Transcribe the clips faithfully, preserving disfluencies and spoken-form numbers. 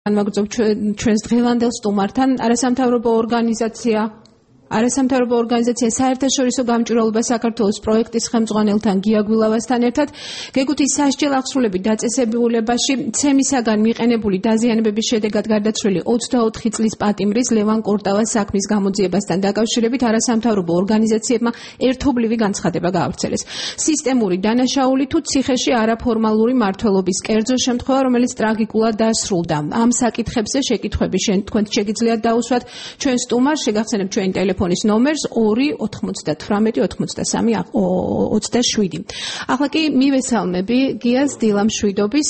განვაგრძობ ჩვენს დღევანდელ სტუმართან არასამთავრობო ორგანიზაცია არასამთავრობო ორგანიზაცია საერთაშორისო გამჭვირვალობა საქართველოს პროექტის ხელმძღვანელთან გია გვილავასთან ერთად გეგუთის სასჯელ აღსრულებით დაწესებულებაში ცემისაგან მიყენებული დაზიანებების შედეგად გარდაცვლილი ოცდაოთხი წლის პატიმრის ლევან კორტავას საქმის გამოძიებასთან დაკავშირებით არასამთავრობო ორგანიზაციებმა ერთობლივი განცხადება გაავრცელეს. სისტემური დანაშაული თუ ციხეში არაფორმალური მმართველობის კერძო შემთხვევა, რომელიც ტრაგიკულად დასრულდა. ამ საკითხებზე შეკითხვები თქვენ შეგიძლიათ დაუსვათ ჩვენ სტუმარს, შეგახსენებთ ჩვენი ტელეფონი Telefonis nomers ორი ოთხმოცდათვრამეტი ოცდასამი ოცდაშვიდი. ახლა კი მივესალმები გიას დილამშვიდობის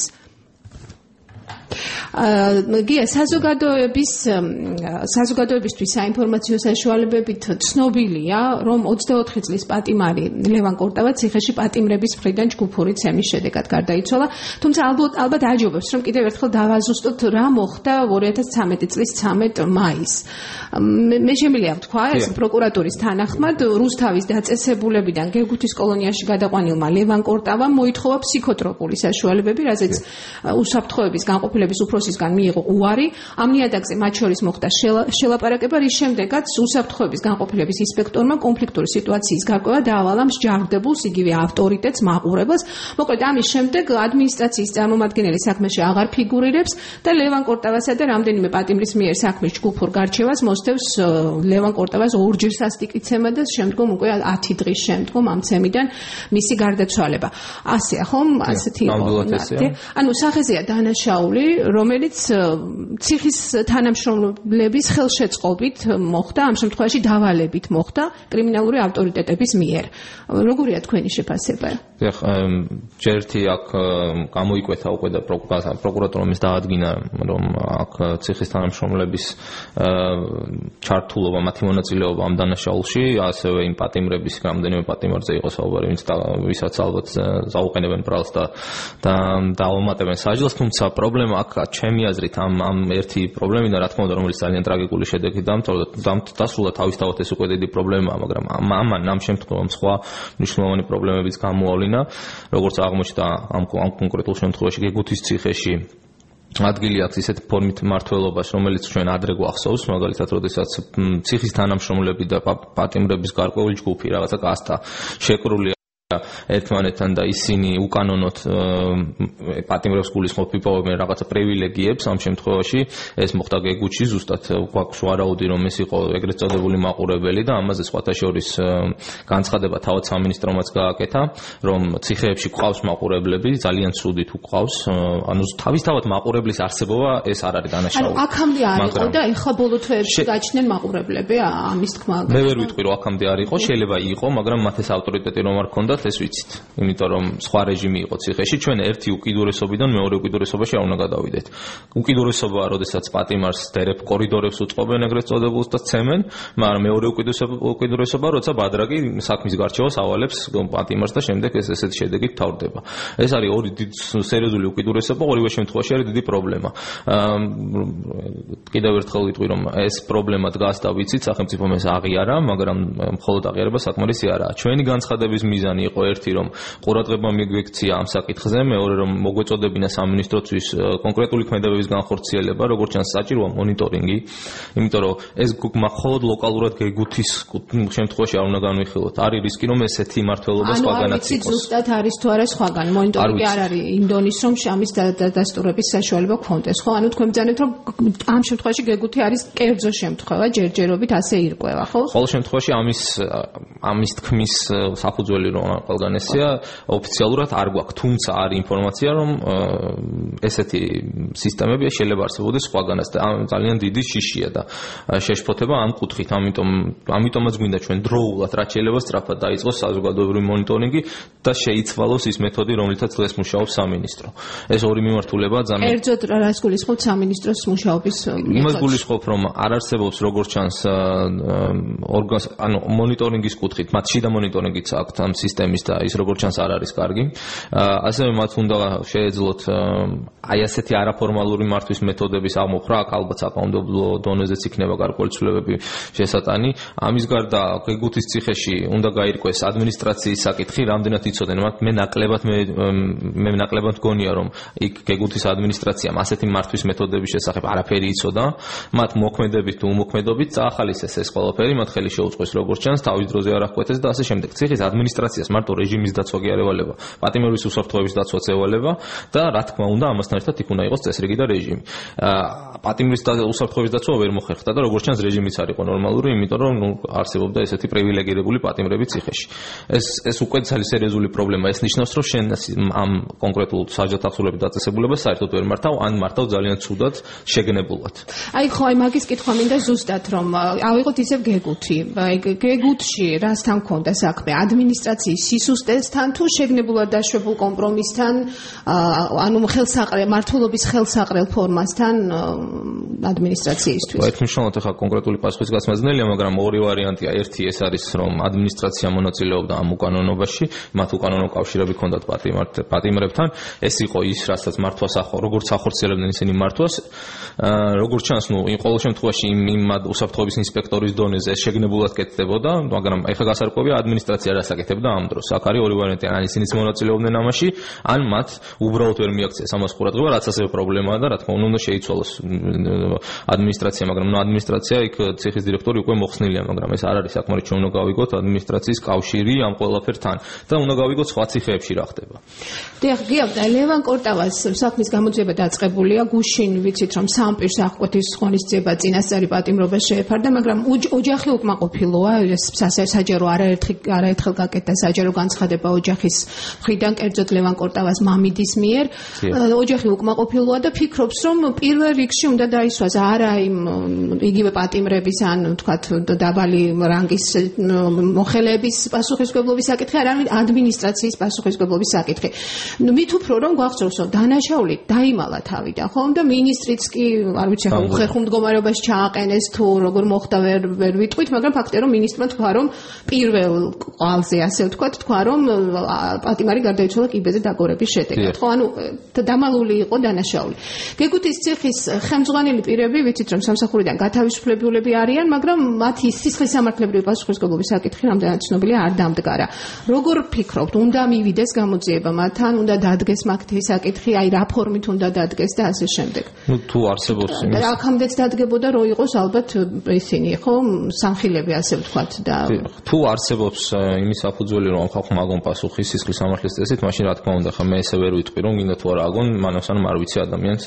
გია საზოგადოების საზოგადოებისთვის საინფორმაციო საშუალებებით ცნობილია, რომ ოცდაოთხი წლის პატიმარი ლევან კორტავა ციხეში პატიმრების მხრიდან ჯგუფური ცემის შედეგად გარდაიცვალა. თუმცა ალბათ ალბათ აჯობებს, რომ კიდევ ერთხელ დავაზუსტოთ რა მოხდა ორი ათას ცხრამეტი წლის ცამეტ მაისს. მე შემიძლია ვთქვა, ეს პროკურატურის თანახმად რუსთავის დაწესებულებიდან გეგუთის კოლონიაში გადაყვანილმა ლევან კორტავამ მოითხოვა ფსიქოტროპული საშუალებები, რაზეც უსაფრთხოების განყოფილების უფროსისგან მიიღო უარი. ამ ნიადაგზე მათ შორის მოხდა შელაპარაკება, რის შემდეგაც უსაფრთხოების განყოფილების ინსპექტორმა კონფლიქტური სიტუაციის გარკვევა დაავალა მსჯავრდებულს, იგივე ავტორიტეტს, მაყურებელს. მოკლედ ამის შემდეგ ადმინისტრაციის წარმომადგენელი საქმეში აღარ ფიგურირებს და ლევან კორტავასა და რამდენიმე პატიმრის მიერ საქმის ჯგუფურ გარჩევას მოსდევს ლევან კორტავას ორჯერ სასტიკიცემა და შემდგომ უკვე ათი დღის შემდგომ ამ ცემიდან მისი გარდაცვალება. ასეა ხომ? ასეთი იყო. ანუ სახეზეა დანაშაული, რომელიც ციხის თანამშრომლების ხელშეწყობით მოხდა, ამ შემთხვევაში დავალებით მოხდა კრიმინალური ავტორიტეტების მიერ. როგორია თქვენი შეფასება? ეხ, ჯერთი აქ გამოიკვეთა უკვე და პროკურატურამ ის დაადგინა, რომ აქ ციხის თანამშრომლების ჩართულობა, მათი მონაწილეობა ამ დანაშაულში, ასევე იმ პატიმრების, რამდენიმე პატიმარზე იყო საუბარი, ვინც ვისაც ალბათ ზაუყენებენ ბრალს და დაავამატებენ საჯელს, თუმცა პრობლემა აქ ჩემი აზრით ამ ამ ერთი პრობლემიდან, რა თქმა უნდა, რომელიც ძალიან ტრაგიკული შედეგით დასრულდა, თავისთავად ეს უკვე დიდი პრობლემაა, მაგრამ ამან ამ შემთხვევამ სხვა მნიშვნელოვანი პრობლემებიც გამოავლინა, როგორც აღმოჩნდა ამ კონკრეტულ შემთხვევაში გეგუთის ციხეში ადგილი აქვს ისეთი ფორმით მმართველობას, რომელიც ჩვენ ადრე გვახსოვს, მაგალითად, როდესაც ციხის თანამშრომლები და პატიმრების გარკვეული ჯგუფი, რაღაცა კასტა შეკრული ერთმანეთთან და ისინი უკანონოდ პატიმრებს გულისხმობ იპოვებენ რაღაცა პრივილეგიებს. ამ შემთხვევაში ეს მოხდა გეგუთში, ზუსტად გვაქვს ვარაუდი, რომ ეს იყო ეგრეთ წოდებული მაყურებელი და ამაზე სხვათა შორის განცხადება თავად სამინისტრომაც გააკეთა, რომ ციხეებში გვყავს მაყურებლები, ძალიან ცუდით უყავს. ანუ თავისთავად მაყურებლის არსებობა ეს არ არის დანაშაული. ანუ აქამდე არ იყო და ეხლა ბოლო თვეებში გაჩნდნენ მაყურებლები, ამის თქმა. მე ვერ ვიტყვი, რომ აქამდე არ იყო, შეიძლება იყო, მაგრამ მათ ეს ავტორიტეტი რომ არ ქონდათ, ეს ვიცით. იმიტომ რომ სხვა რეჟიმი იყო ციხეში, ჩვენ ერთი უკიდურესობიდან მეორე უკიდურესობაში არ უნდა გადავიდეთ. უკიდურესობაა, როდესაც პატიმარს დერებ კორიდორებს უწყობენ ეგრეთ წოდებულს და ცემენ, მაგრამ მეორე უკიდურესობა, როცა ბადრაგი საქმის გარჩევას ავალებს პატიმარს და შემდეგ ეს ესეთი შედეგით თავდება. ეს არის ორი დიდი სერიოზული უკიდურესობა, ორივე შემთხვევაში არის დიდი პრობლემა. კიდევ ერთხელ ვიტყვი, რომ ეს პრობლემა დგას და ვიცით, სახელმწიფომ ეს აღიარა, მაგრამ მხოლოდ აღიარება საკმარისი არაა. ჩვენი განცხადების მიზანი იყო ერთი, რომ ყურადღება მიგვექცია ამ საკითხზე, მეორე რომ მოგვეწოდებინა სამინისტროთვის კონკრეტული ქმედებების განხორციელება, როგორც ჩანს საჭიროა მონიტორინგი, იმიტომ რომ ეს მხოლოდ ლოკალურად გეგუთის შემთხვევაში არ უნდა განვიხილოთ. არის რისკი, რომ ესეთი მმართველობა სხვაგანაც იყოს. ანუ ზუსტად არის თუ არა სხვაგან. მონიტორინგი არ არის იმდონის, რომ ამის დადასტურების საშუალება გქონდეს, ხო? ანუ თქვენ ბრძანეთ, რომ ამ შემთხვევაში გეგუთი არის კერძო შემთხვევა, ჯერჯერობით ასე ირკვევა, ხო? ყოველ შემთხვევაში ამის ამის თქმის საფუძველი რომ ყველგან ესეა, ოფიციალურად არ გვაქვს, თუმცა არის ინფორმაცია, რომ ესეთი სისტემები შეიძლება არსებობდეს სხვაგანაც და ძალიან დიდი შიშია და შეშფოთება ამ კუთხით, ამიტომ ამიტომაც გვინდა ჩვენ დროულად რაც შეიძლება სწრაფად დაიწყოს საზოგადოებრივი მონიტორინგი და შეიცვალოს ის მეთოდი, რომლითაც დღეს მუშაობს სამინისტრო. ეს ორი მიმართულება ძალიან კერძოდ რას გულისხმობთ სამინისტროს მუშაობის მეთოდში? იმას გულისხმობ, რომ არ არსებობს როგორც ჩანს ორგანოს, ანუ მონიტორინგის კუთხით, მათ შიდა მონიტორინგიც აქვს ამ სისტემას სისტემის და ის როგორც ჩანს არ არის კარგი. ასევე მათ უნდა შეეძლოთ აი ასეთი არაფორმალური მართვის მეთოდების აღმოფხვრა, აქ ალბათ საკანონმდებლო დონეზეც იქნება გარკვეული ცვლილებები შესატანი. ამის გარდა გეგუთის ციხეში უნდა გაირკვეს ადმინისტრაციის საკითხი, რამდენად იცოდნენ მათ. მე ნაკლებად მე მე ნაკლებად გონია რომ იქ გეგუთის ადმინისტრაციამ ასეთი მართვის მეთოდების შესახებ არაფერი იცოდა. მათ მოქმედებით თუ უმოქმედობით წაახალისეს ეს ყველაფერი, მათ ხელი შეუწყეს როგორც ჩანს, თავის დროზე არ აღკვეთეს და ასე შემდეგ. ციხის ადმინისტრაციას მარტო რეჟიმის დაცვა კი არ ევალება, პატიმრობის უსაფრთხოების დაცვაც ევალება და რა თქმა უნდა ამასთან ერთად იქ უნდა იყოს წესრიგი და რეჟიმი. პატიმრის და უსაფრთხოების დაცვა ვერ მოხერხდა და როგორც ჩანს რეჟიმიც არ იყო ნორმალური, იმიტომ რომ ნუ არსებობდა ესეთი პრივილეგირებული პატიმრები ციხეში. ეს ეს უკვე სერიოზული პრობლემა. ეს ნიშნავს რომ შენ ამ კონკრეტულ საჯარო ახსოვლების დაწესებულებას საერთოდ ვერ მართავ, ან მართავ ძალიან ცუდად შეგნებულად. აი ხო, აი მაგის კითხვა მინდა ზუსტად რომ ავიღოთ ისევ გეგუთი. აი გეგუთში რასთან ქონდა საქმე? ადმინისტრაციის სისუსტესთან თუ შეგნებულად დაშვებულ კომპრომისთან, ანუ ხელსაყრელ მართლობის ხელსაყრელ ფორმასთან ადმინისტრაციისთვის? ერთ მნიშვნელოვნად ახლა კონკრეტული პასუხის გაცემა ძნელია, მაგრამ ორი ვარიანტია. ერთი ეს არის რომ ადმინისტრაცია მონაწილეობდა ამ უკანონობაში, მათ უკანონო კავშირები ჰქონდათ პატიმრებთან. ეს იყო ის, რასაც მართვას ახო, როგორც ახორციელებდნენ ისინი მართვას. როგორც ჩანს, ნუ იმ ყოველ შემთხვევაში იმ იმ უსაფრთხოების ინსპექტორის დონეზე ეს შეგნებულად კეთდებოდა, მაგრამ ეხლა გასარკვევია ადმინისტრაცია რას აკეთებდა ამ დროს. აქ არის ორი ვარიანტი, ან ისინიც მონაწილეობდნენ ამაში, ან მათ უბრალოდ ვერ მიაქციეს ამას ყურადღება, რაც ასევე პრობლემაა და რა თქმა უნდა უნდა შეიცვალოს ადმინისტრაცია, მაგრამ ნუ ადმინისტრაცია იქ ციხის დირექტორი უკვე მოხსნილია, მაგრამ ეს არ არის საკმარისი, ჩვენ უნდა გავიგოთ ადმინისტრაციის კავშირი ამ ყველაფერთან და უნდა გავიგოთ სხვა ციხეებში რა ხდება. დიახ, გიავდა ლევან კორტავას საქმის გამოძიება დაწყებულია, გუშინ ვიცით რომ სამ პირს აღკვეთ ის ღონისძიება წინასწარი პატიმრობა შეეფარდა, მაგრამ ოჯახი უკმაყოფილოა, ეს საჯარო არაერთხელ არაერთხელ გაკეთდა საჯარო განცხადება ოჯახის მხრიდან, კერძოდ ლევან კორტავას მამიდის მიერ. ოჯახი უკმაყოფილოა და ფიქრობს რომ პირველ რიგში უნდა დაისვას არა იმ იგივე პატიმრების ან თქვათ დაბალი რანგის მოხელეების პასუხისმგებლობის საკითხი, არამედ ადმინისტრაციის პასუხისმგებლობის საკითხი. ნუ მით უფრო რომ გვახსოვს რომ დანაშაული დაიმალა თავიდან, ხო და მინისტრიც კი არ ვიცი ახლა უხერხულ მდგომარეობაში ჩააყენეს თუ როგორ მოხდა ვერ ვერ ვიტყვით, მაგრამ ფაქტია რომ მინისტრმა თქვა რომ პირველ ყალზე ასე ვთქვათ, თქვა რომ პატიმარი გარდაიცვალა კიბეზე დაგორების შედეგად, ხო ანუ დამალული იყო დანაშაული. გეგუთის ციხის ხელმძღვანელი პირები ვიცით რომ სამსახურიდან გათავისუფლებულები არიან, მაგრამ მათი სისხლის სამართლებრივი პასუხისმგებლობის საკითხი რამდენად ცნობილია არ დამდგარა. როგორ ფიქრობთ, უნდა მივიდეს გამოძიება მათთან, უნდა დადგეს მაგთის საკითხი, აი რა ფორმით უნდა დადგეს და ასე შემდეგ. ნუ თუ არსებობს იმის აქამდეც დადგებოდა რო იყოს ალბათ ისინი, ხო, სამხილები ასე ვთქვათ და თუ არსებობს იმის საფუძველი რომ ხალხმა აგონ პასუხი სისხლის სამართლის წესით, მაშინ რა თქმა უნდა, ხა მე ესე ვერ ვიტყვი რომ გინდა თუ არა აგონ, მანასან არ ვიცი ადამიანს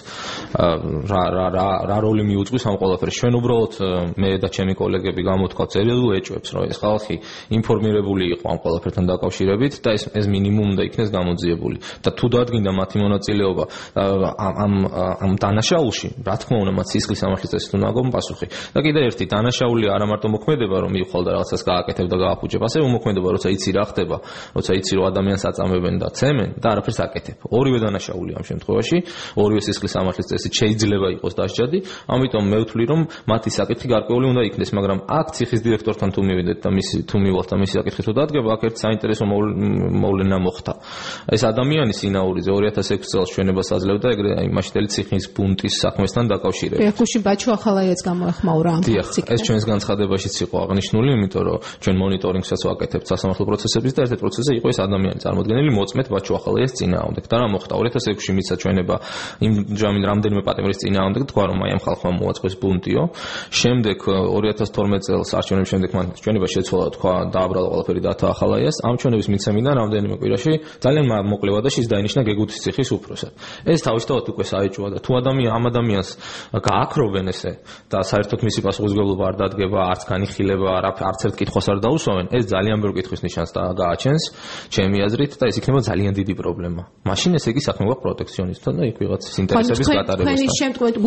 რა რა რა რა როლი მიუძღვის ამ ყველაფერში. ჩვენ უბრალოდ მე და ჩემი კოლეგები გამოთქვათ სერიოზულ ეჭვებს, რომ ეს ხალხი ინფორმირებული იყო ამ ყველაფერთან დაკავშირებით და ეს ეს მინიმუმ უნდა იქნეს გამოძიებული. და თუ დადგინდა მათი მონაწილეობა ამ ამ დანაშაულში, რა თქმა უნდა, მათ სისხლის სამართლის წესით უნდა აგონ პასუხი. და კიდევ ერთი დანაშაული არა მარტო მოქმედება, რომ მივხვალ და რაღაცას გააკეთებ და გააფუჭებ, ასევე უმოქმედება, როცა იცი რა ხდება, როცა იცი რომ ადამიანს აწამებენ და ცემენ და არაფერს აკეთებ. ორივე დანაშაული ამ შემთხვევაში, ორივე სისხლის სამართლის წესით შეიძლება იყოს დასჯადი, ამიტომ მე ვთვლი რომ მათი საკითხი გარკვეული უნდა იქნეს, მაგრამ აქ ციხის დირექტორთან თუ მივიდეთ და მისი თუ მივალთ და მისი საკითხი თუ დადგება, აქ ერთ საინტერესო მოვლენა მოხდა. ეს ადამიანი სინაურიძე ორი ათას ექვსი წელს ჩვენებას აძლევდა ეგრე აი მაშინდელი ციხის ბუნტის საქმესთან დაკავშირებით. ეხუში ბაჩო ახალაიაც გამოეხმაურა ამ ფაქტს. ეს ჩვენს განცხადებაშიც იყო აღნიშნული, იმიტომ რომ ჩვენ მონიტორინგსაც ვაკეთებთ სასამართლო პროცესების და ერთ-ერთ პროცესზე იყო ეს ადამიანი წარმოდგენილი მოწმეთ ბაჩო ახალაიას წინააღმდეგ. და რა მოხდა? ორი ათას ექვსში მიცა ჩვენება იმ ჯამინ რამდენიმე პატიმრის წინააღმდეგ, თქვა რომ აი ამ ხალხმა მოაწყვეს ბუნტიო. შემდეგ ორი ათას თორმეტ წელს არჩევნების შემდეგ მან ჩვენება შეცვალა, თქვა დააბრალა ყველაფერი დათა ახალაიას. ამ ჩვენების მიცემიდან რამდენიმე კვირაში ძალიან მოკლევა და შეის დაინიშნა გეგუთის ციხის უფროსად. ეს თავისთავად უკვე საეჭვოა და თუ ადამიან ამ ადამიანს გააქრობენ ესე და საერთოდ მისი პასუხისმგებლობა არ დადგება, არც განიხილება, არც ერთ კითხვას არ დაუსვამენ, ეს ძალიან ბევრი კითხვის ნიშანს და გააჩენს ჩემი აზრით და ეს იქნება ძალიან დიდი პრობლემა. მაშინ ესე იგი საქმე გვაქვს პროტექციონისტთან და იქ ვიღაცის ინტერესების გატარებასთან. თქვენი შემთხვევით გუშინ ბაჩო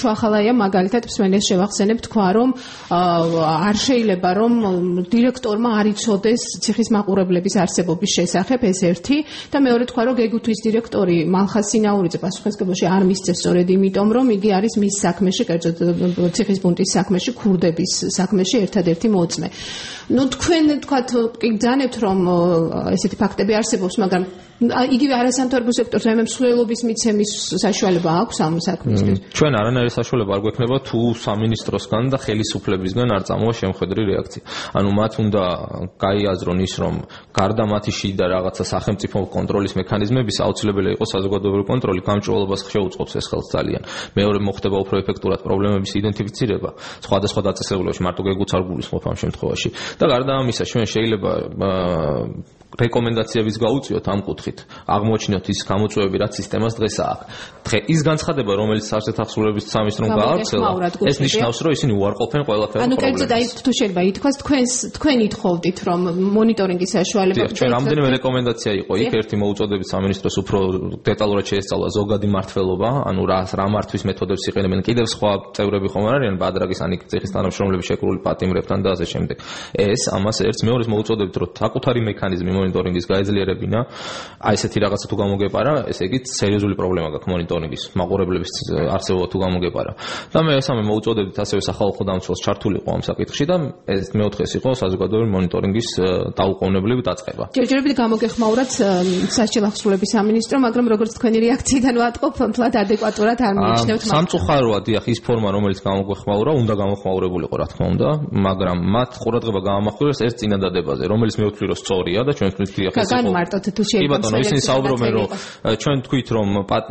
ახალაია მაგალითად მსმენელს შევახსენებ თქვა რომ არ შეიძლება რომ დირექტორმა არ იცოდეს ციხის მაყურებლების არსებობის შესახებ ეს ერთი და მეორე თქვა რომ გეგუთვის დირექტორი მალხაზ სინაურიძე პასუხისმგებლობაში არ მისცეს სწორედ იმიტომ რომ იგი არის მის საქმეში კერძოდ ციხის ბუნტის საქმეში ქურდების საქმეში ერთადერთი მოწმე. ნუ თქვენ თქვათ გიგზავნებთ რომ ესეთი ფაქტები არსებობს მაგრამ იგივე არასამთავრობო სექტორს ემსვლელობის მიცემის საშუალება აქვს ამ საქმისთვის? ჩვენ არანაირი საშუალება არ გვექნება თუ სამინისტროსგან და ხელისუფლებისგან არ წამოვა შემხედრი რეაქცია. ანუ მათ უნდა გაიაზრონ ის რომ გარდა მათი შიდა რაღაცა სახელმწიფო კონტროლის მექანიზმების აუცილებელი იყოს საზოგადოებრივი კონტროლი, გამჭვირვალობას შეუწყობს ეს ხელს ძალიან. მეორე მოხდება უფრო ეფექტურად პრობლემების იდენტიფიცირება სხვადასხვა დაწესებულებებში, მარტო გეგუც არ გულისხმობ ამ შემთხვევაში. და გარდა ამისა, ჩვენ შეიძლება რეკომენდაციების გაუწიოთ ამ კუთხით. აღმოჩნიოთ ის გამოწვევები, რაც სისტემას დღეს აქვს. დღე ის განცხადება, რომელიც საერთაშორისო სამინისტრომ გაავრცელა, ეს ნიშნავს, რომ ისინი უარყოფენ ყველაფერს. ანუ კერძოდ აი თუ შეიძლება ითქვას, თქვენს თქვენ ითხოვდით, რომ მონიტორინგის საშუალება. ჩვენ რამდენიმე რეკომენდაცია იყო იქ, ერთი მოუწოდებით სამინისტროს უფრო დეტალურად შეესწავლა ზოგადი მართლობა, ანუ რა რა მართვის მეთოდებს იყენებენ. კიდევ სხვა წევრები ხომ არ არიან ბადრაგის ან ციხის თანამშრომლები შეკრული პატიმრებთან და ასე შემდეგ. ეს ამას ერთს მეორეს მოუწოდებით, რომ საკუთარი მექანიზმი მონიტორინგის გაეძლიერებინა. აი ესეთი რაღაცა თუ გამოგეპარა, ესე იგი სერიოზული პრობლემა გაქვს მონიტორინგის, მაყურებლების არსებობა თუ გამოგეპარა. და მე ესამე მოუწოდებით ასევე სახალხო დამცველს ჩართულიყო ამ საკითხში და ეს მეოთხეს იყო საზოგადოებრივი მონიტორინგის დაუყოვნებლივ დაწყება. ჯერჯერობით გამოგეხმაურათ სასჯელ ახსრულების სამინისტრო, მაგრამ როგორც თქვენი რეაქციიდან ვატყობ, თლად ადეკვატურად არ მიიჩნევთ მას. სამწუხაროა, დიახ, ის ფორმა, რომელიც გამოგეხმაურა, უნდა გამოხმაურებულიყო, რა თქმა უნდა, მაგრამ მათ ყურადღება გაამახვილეს ერთ წინადადებაზე, რომელიც მე ვთვლი, რომ სწორია და ჩვენ ვთვლით, დიახ, ეს იყო. კი ბატონო, ისინი საუბრობენ, რომ ჩვენ თქვით, რომ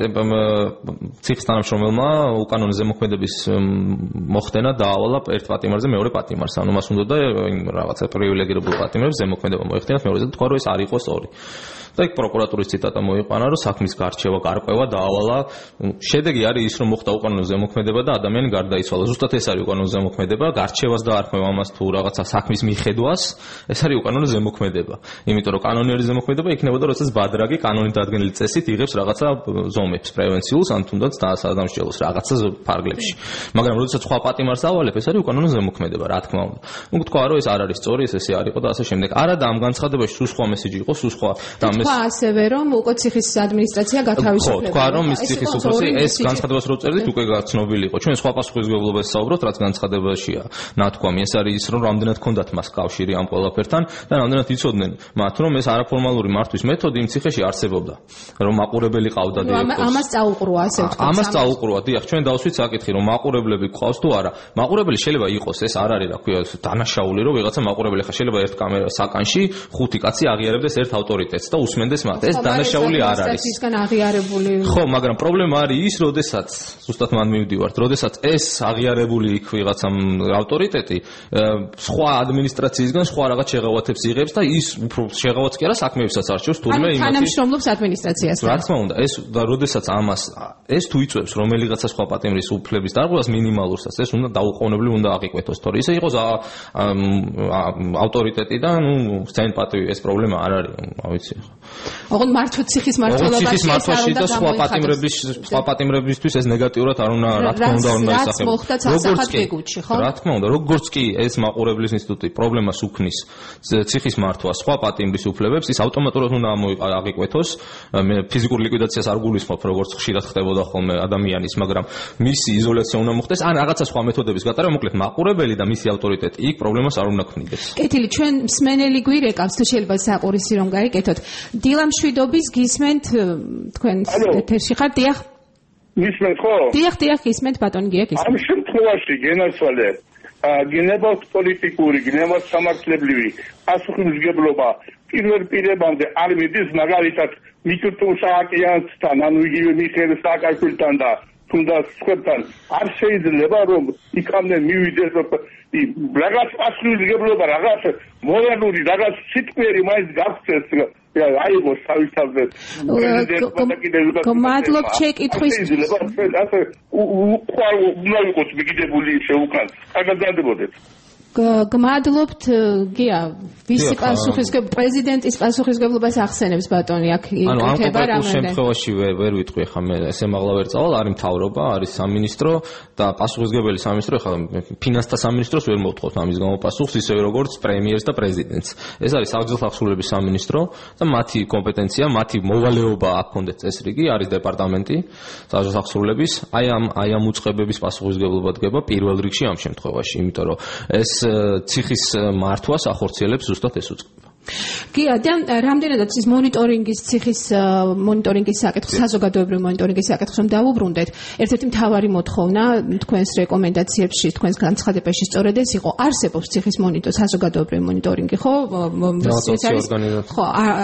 ციხის თანამშრომელმა უკანონო ზემოქმედების მოხდენა დაავალა ერთ პატიმარზე მეორე პატიმარს, ანუ მას უნდა და რაღაცა პრივილეგირებულ პატიმრებს ზემოქმედება მოეხდინათ მეორეზე და თქვა, რომ ეს არ იყო სწორი. და იქ პროკურატურის ციტატა მოიყვანა, რომ საქმის გარჩევა, გარკვევა დაავალა. შედეგი არის ის, რომ მოხდა უკანონო ზემოქმედება და ადამიანი გარდაიცვალა. ზუსტად ეს არის უკანონო ზემოქმედება, გარჩევას დაარქმევა ამას თუ რაღაცა საქმის მიხედვას, ეს არის უკანონო ზემოქმედება. იმიტომ რომ კანონიერი ზემოქმედება იქნებოდა, როდესაც ბადრაგი კანონით დადგენილი წესით იღებს რაღაცა ზომებს, პრევენციულს, ან თუნდაც დასადამსჯელოს რაღაცა ფარგლებში. მაგრამ როდესაც სხვა პატიმარს ავალებ, ეს არის უკანონო ზემოქმედება, რა თქმა უნდა. ნუ თქვა, რომ ეს არ არის სწორი, ეს ესე არ იყო და ასე შემდეგ. არა და ამ განცხადებაში სულ სხვა მესიჯი იყო, სულ სხვა და თქვა ასევე რომ უკვე ციხის ადმინისტრაცია გათავისუფლება. თქვა რომ ის ციხის უფროსი ეს განცხადებას რო წერდით უკვე გაცნობილი იყო. ჩვენ სხვა პასუხისმგებლობას საუბრობთ, რაც განცხადებაშია. ნათქვამი ეს არის ის რომ რამდენად ჰქონდათ მას კავშირი ამ ყველაფერთან და რამდენად იცოდნენ მათ რომ ეს არაფორმალური მართვის მეთოდი იმ ციხეში არსებობდა. რომ მაყურებელი ყავდა დირექტორს. ამას წაუყრუა ასე ვთქვათ. ამას წაუყრუა, დიახ, ჩვენ დავსვით საკითხი რომ მაყურებლები ყავს თუ არა. მაყურებელი შეიძლება იყოს, ეს არ არის რა ქვია, დანაშაული რომ ვიღაცა მაყურებელი ხა შეიძლება ერთ კამერას საკანში ხუთი კაცი აღიარებდეს ერთ ავტორიტეტს და უსმენდეს მათ. ეს დანაშაული არ არის. ისგან აღიარებული. ხო, მაგრამ პრობლემა არის ის, როდესაც ზუსტად მან მივდივართ, როდესაც ეს აღიარებული იქ ვიღაცა ავტორიტეტი სხვა ადმინისტრაციისგან სხვა რაღაც შეღავათებს იღებს და ის უფრო შეღავათს კი არა საქმეებსაც არჩევს თურმე იმათი თანამშრომლობს ადმინისტრაციასთან. რა თქმა უნდა, ეს და როდესაც ამას ეს თუ იწევს რომელიღაცა სხვა პატიმრის უფლების დარღვევას მინიმალურსაც, ეს უნდა დაუყოვნებლივ უნდა აღიკვეთოს, თორე ისე იყოს ავტორიტეტი და ნუ სცენ პატივი ეს პრობლემა არ არის, რა ვიცი ხო. ოღონდ მართვა ციხის მართლობაში ციხის მართვაში და სხვა პატიმრების სხვა პატიმრებისთვის ეს ნეგატიურად არ უნდა რა თქმა უნდა არ უნდა ისახება. როგორც კი ხო? რა თქმა უნდა, როგორც კი ეს მაყურებლის ინსტიტუტი პრობლემას უქმნის ციხის მართვა სხვა პატიმრის უფლებებს, ის ავტომატურად უნდა აღიკვეთოს. მე ფიზიკურ ლიკვიდაციას არ გულისხმობ, როგორც ხშირად ხდებოდა ხოლმე ადამიანის, მაგრამ მისი იზოლაცია უნდა მოხდეს, ან რაღაცა სხვა მეთოდების გატარება, მოკლედ მაყურებელი და მისი ავტორიტეტი იქ პრობლემას არ უნდა ქმნიდეს. კეთილი, ჩვენ მსმენელი გვირეკავს, თუ შეიძლება საყურისი რომ გაიკეთოთ. დილამშვიდობის გისმენთ თქვენ ეთერში ხართ, დიახ? მისმენთ ხო? დიახ, დიახ, გისმენთ ბატონი გია გისმენთ. ამ შემთხვევაში გენაცვალე გნებავთ პოლიტიკური, გნებავთ სამართლებრივი პასუხისმგებლობა პირველ პირებამდე არ მიდის, მაგალითად მიკროტულ სააკიანსთან, ანუ იგივე მიხეილ სააკაშვილთან და თუნდაც სხვებთან არ შეიძლება რომ იქამდე მივიდეს რაღაც პასუხისმგებლობა, რაღაც მორალური, რაღაც სიტყვიერი მაინც გაქცეს აიღოს თავისთავად. მადლობ შეკითხვის. ასე უყარ უნდა იყოს მიგიდებული შეუკან. კარგად განდებოდეთ. გმადლობთ გია ვისი პასუხისგებლობა პრეზიდენტის პასუხისგებლობას ახსენებს ბატონი აქ იქნება ანუ ამ კონკრეტულ შემთხვევაში ვერ ვერ ვიტყვი ხა მე ესე მაღლა ვერ წავალ არის მთავრობა არის სამინისტრო და პასუხისგებელი სამინისტრო ხა ფინანსთა სამინისტროს ვერ მოვთხოვთ ამის გამო პასუხს ისევე როგორც პრემიერს და პრეზიდენტს ეს არის საბჭოთა ახსოვლების სამინისტრო და მათი კომპეტენცია მათი მოვალეობა აქ კონდეთ წესრიგი არის დეპარტამენტი საბჭოთა ახსოვლების აი ამ აი ამ უწყებების პასუხისგებლობა დგება პირველ რიგში ამ შემთხვევაში იმიტომ რომ ეს ციხის მართვას ახორციელებს ზუსტად ეს უწყება. გია და რამდენადაც ის მონიტორინგის ციხის მონიტორინგის საკითხს საზოგადოებრივი მონიტორინგის საკითხს რომ დავუბრუნდეთ ერთ-ერთი მთავარი მოთხოვნა თქვენს რეკომენდაციებში თქვენს განცხადებაში სწორედ ეს იყო არსებობს ციხის მონიტორინგი საზოგადოებრივი მონიტორინგი ხო ეს არის ხო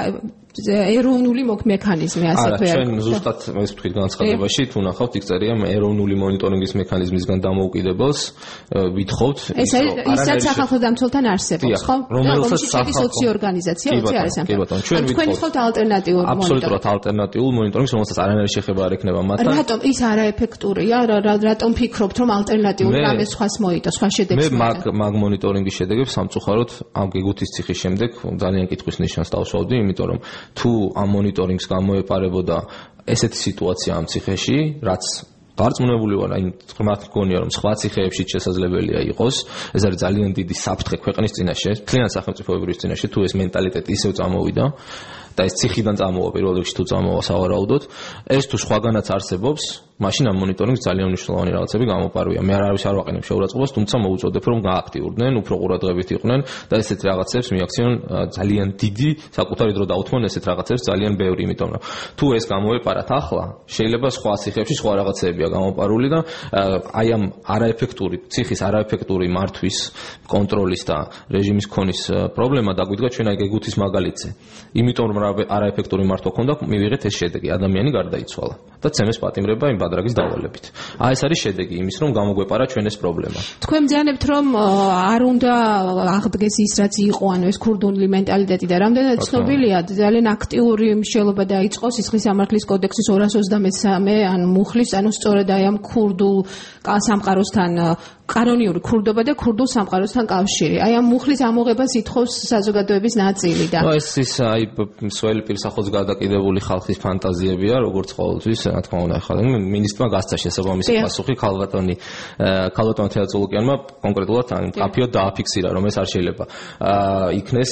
ეროვნული მექანიზმი ასე თქვა. არა, ჩვენ ზუსტად ეს ვთქვით განცხადებაში, თუ ნახავთ იქ წერია ეროვნული მონიტორინგის მექანიზმისგან დამოუკიდებელს ვითხოვთ ის ისაც სახალხო დამცველთან არსებობს, ხო? რომელსაც სახალხო ორგანიზაცია უცი არის ამ. კი ბატონო, ჩვენ ვითხოვთ ალტერნატიულ მონიტორინგს. აბსოლუტურად ალტერნატიულ მონიტორინგს, რომელსაც არანაირი შეხება არ ექნება მათთან. რატომ ის არაეფექტურია? რატომ ფიქრობთ, რომ ალტერნატიული რამე სხვას მოიტო, სხვა შედეგს? მე მაგ მაგ მონიტორინგის შედეგებს სამწუხაროდ ამ გეგუთის ციხის შემდეგ ძალიან კითხვის ნიშანს დავსვავდი, იმიტომ რომ თუ ამ მონიტორინგს გამოეპარებოდა ესეთი სიტუაცია ამ ციხეში, რაც დარწმუნებული ვარ, აი თქმათ მგონია რომ სხვა ციხეებში შესაძლებელია იყოს, ეს არის ძალიან დიდი საფრთხე ქვეყნის წინაშე, მთლიან სახელმწიფოებრივის წინაშე, თუ ეს მენტალიტეტი ისევ წამოვიდა და ეს ციხიდან წამოვა პირველ რიგში თუ წამოვა სავარაუდოდ, ეს თუ სხვაგანაც არსებობს, მაშინ ამ მონიტორინგს ძალიან მნიშვნელოვანი რაღაცები გამოპარვია. მე არავის არ ვაყენებ შეურაცხყოფას, თუმცა მოუწოდებ რომ გააქტიურდნენ, უფრო ყურადღებით იყვნენ და ესეთ რაღაცებს მიაქციონ ძალიან დიდი საკუთარი დრო დაუთმონ ესეთ რაღაცებს ძალიან ბევრი, იმიტომ რომ თუ ეს გამოეპარათ ახლა, შეიძლება სხვა ციხეებში სხვა რაღაცებია გამოპარული და აი ამ არაეფექტური ციხის არაეფექტური მართვის კონტროლის და რეჟიმის ქონის პრობლემა დაგვიდგა ჩვენ აი გეგუთის მაგალითზე. იმიტომ რომ არაეფექტური მართვა ქონდა, მივიღეთ ეს შედეგი, ადამიანი გარდაიცვალა და ცემეს პატიმრება იმ ბადრაგის დავალებით. აი ეს არის შედეგი იმის, რომ გამოგვეპარა ჩვენ ეს პრობლემა. თქვენ მძიანებთ, რომ არ უნდა აღდგეს ის, რაც იყო, ანუ ეს ქურდული მენტალიტეტი და რამდენად ცნობილია, ძალიან აქტიური მსჯელობა დაიწყო სისხლის სამართლის კოდექსის ორას ოცდამესამე ან მუხლის, ანუ სწორედ აი ამ ქურდულ სამყაროსთან კანონიური ქურდობა და ქურდულ სამყაროსთან კავშირი. აი ამ მუხლის ამოღებას ითხოვს საზოგადოების ნაწილი და ეს ის აი მსველი პირსახოც გადაკიდებული ხალხის ფანტაზიებია, როგორც ყოველთვის, რა თქმა უნდა, ხალხი მინისტრმა გასცა შესაბამისი პასუხი ქალბატონი ქალბატონ თეატრულიანმა კონკრეტულად ან კაფიოდ დააფიქსირა, რომ ეს არ შეიძლება იქნეს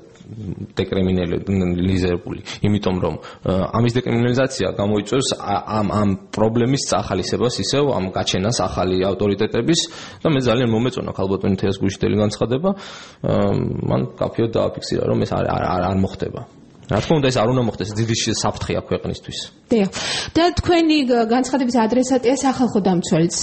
დეკრიმინალიზებული, იმიტომ რომ ამის დეკრიმინალიზაცია გამოიწვევს ამ ამ პრობლემის ახალისებას ისევ ამ გაჩენას ახალი ავტორიტეტების და მე ძალიან მომეწონა ქალბატონი თეატრულიშვილის განცხადება, მან კაფიოდ დააფიქსირა, რომ ეს არ არ არ მოხდება. რა თქმა უნდა ეს არ უნდა მოხდეს, დიდი საფრთხეა ქვეყნისთვის. დიახ. და თქვენი განცხადების ადრესატია სახალხო დამცველიც.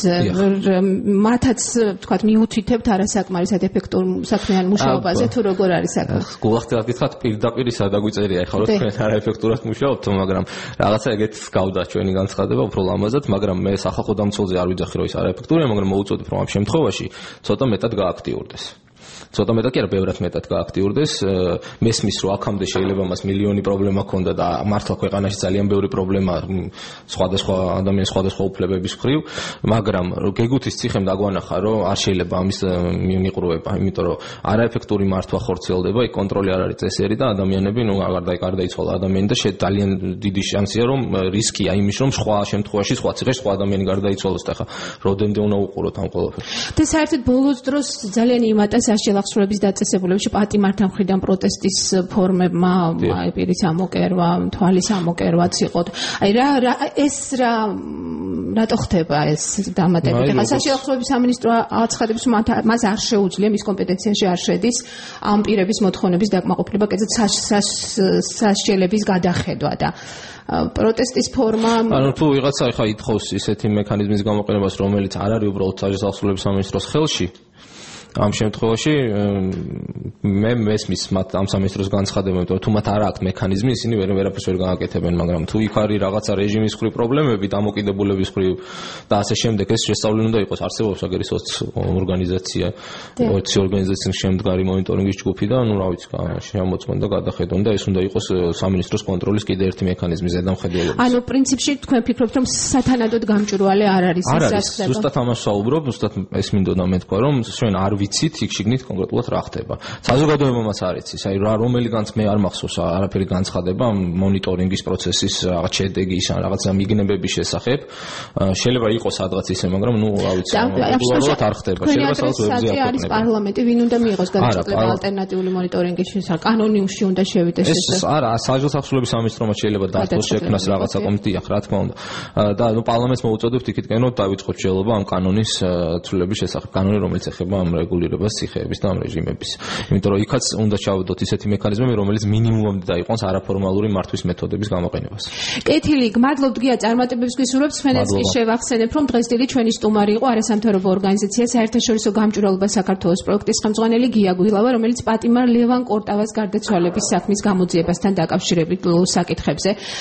მათაც თქვათ მიუთითებთ არასაკმარისად ეფექტურ საქმიან მუშაობაზე თუ როგორ არის საქმე? გულახდილად გითხრათ პირდაპირ ისა დაგვიწერია ახლა რომ თქვენ არაეფექტურად მუშაობთ, მაგრამ რაღაცა ეგეთ გავდა ჩვენი განცხადება უფრო ლამაზად, მაგრამ მე სახალხო დამცველზე არ ვიძახი რომ ის არაეფექტურია, მაგრამ მოუწოდებ რომ ამ შემთხვევაში ცოტა მეტად გააქტიურდეს. ცოტა მეტად კი არა, ბევრად მეტად გააქტიურდეს. მესმის რომ აქამდე შეიძლება მას მილიონი პრობლემა ქონდა და მართლა ქვეყანაში ძალიან ბევრი პრობლემა სხვადასხვა ადამიანის სხვადასხვა უფლებების მხრივ, მაგრამ გეგუთის ციხემ დაგვანახა, რომ არ შეიძლება ამის მიყრუება, იმიტომ რომ არაეფექტური მართვა ხორციელდება, იქ კონტროლი არ არის წესიერი და ადამიანები, ნუ გარდაიცვალა ადამიანი და ძალიან დიდი შანსია, რომ რისკია იმის, რომ სხვა შემთხვევაში სხვა ციხეში სხვა ადამიანი გარდაიცვალოს და ხა როდემდე უნდა უყუროთ ამ ყველაფერს. და საერთოდ ბოლოს დროს ძალიან იმატა სასჯელ ახსრუების დაწესებულებებში პატიმართა მხრიდან პროტესტის ფორმებმა, აი პირის ამოკერვა, თვალის ამოკერვაც იყო. აი რა ეს რა რატო ხდება ეს დამატებით? ახლა სასჯელ ახსრუების სამინისტრო აცხადებს, რომ მას არ შეუძლია, მის კომპეტენციაში არ შედის ამ პირების მოთხოვნების დაკმაყოფილება, კერძოდ სასჯელების გადახედვა და პროტესტის ფორმა. ანუ თუ ვიღაცა ახლა ითხოვს ისეთი მექანიზმის გამოყენებას, რომელიც არ არის უბრალოდ სასჯელ ახსრუების სამინისტროს ხელში, ამ შემთხვევაში მე მესმის მათ ამ სამინისტროს განცხადება, იმიტომ რომ თუ მათ არ აქვს მექანიზმი, ისინი ვერ ვერაფერს ვერ გააკეთებენ, მაგრამ თუ იქ არის რაღაცა რეჟიმის მხრივ პრობლემები, დამოკიდებულების მხრივ და ასე შემდეგ, ეს შესწავლილი უნდა იყოს. არსებობს აგერის ორგანიზაცია, ოცი ორგანიზაციის შემდგარი მონიტორინგის ჯგუფი და ნუ რა ვიცი, შემოწმონ და გადახედონ და ეს უნდა იყოს სამინისტროს კონტროლის კიდე ერთი მექანიზმი ზედამხედველობის. ანუ პრინციპში თქვენ ფიქრობთ, რომ სათანადოდ გამჭვირვალე არ არის ეს რაც ხდება? ზუსტად ამას ვსაუბრობ, ზუსტად ეს მინდოდა მეთქვა, რომ ჩვენ არ ვიცით იქ შიგნით კონკრეტულად რა ხდება. საზოგადოებამაც არ იცის, აი რა რომელი განც მე არ მახსოვს არაფერი განცხადება მონიტორინგის პროცესის რაღაც შედეგის ან რაღაცა მიგნებების შესახებ. შეიძლება იყოს სადღაც ისე, მაგრამ ნუ რა ვიცი, რეგულარულად არ ხდება. შეიძლება სადღაც ვებზე არ არის პარლამენტი, ვინ უნდა მიიღოს განცხადება ალტერნატიული მონიტორინგის შესახებ, კანონიუმში უნდა შევიდეს ეს. ეს არა, საჯარო სახსრების სამინისტრომ შეიძლება დაასწროს შექმნას რაღაცა კომიტეტი, რა თქმა უნდა. და ნუ პარლამენტს მოუწოდებთ იქითკენ რომ დაიწყოთ შეელობა ამ კანონის ცვლილების შესახებ, კანონი რომელიც ეხება ამ რეგულირებას ციხეების და ამ რეჟიმების. იმიტომ რომ იქაც უნდა ჩავდოთ ისეთი მექანიზმები, რომელიც მინიმუმამდე დაიყვანს არაფორმალური მართვის მეთოდების გამოყენებას. კეთილი, გმადლობთ გია წარმატებებს გისურვებთ. ჩვენაც კი შევახსენებ, რომ დღესდღეობით ჩვენი სტუმარი იყო არასამთავრობო ორგანიზაცია საერთაშორისო გამჭვირვალობა საქართველოს პროექტის ხელმძღვანელი გია გვილავა, რომელიც პატიმარ ლევან კორტავას გარდაცვალების საქმის გამოძიებასთან დაკავშირებით საკითხებზე